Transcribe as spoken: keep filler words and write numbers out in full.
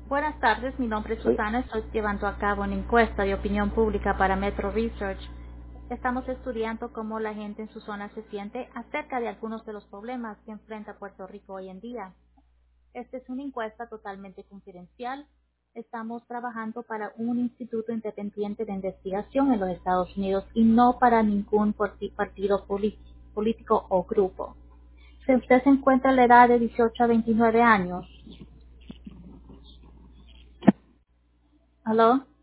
Buenas tardes, mi nombre es Sí. Susana, estoy llevando a cabo una encuesta de opinión pública para Metro Research. Estamos estudiando cómo la gente en su zona se siente acerca de algunos de los problemas que enfrenta Puerto Rico hoy en día. Esta es una encuesta totalmente confidencial. Estamos trabajando para un instituto independiente de investigación en los Estados Unidos y no para ningún parti- partido poli- político o grupo. Si usted se encuentra en la edad de dieciocho a veintinueve años, ¿aló?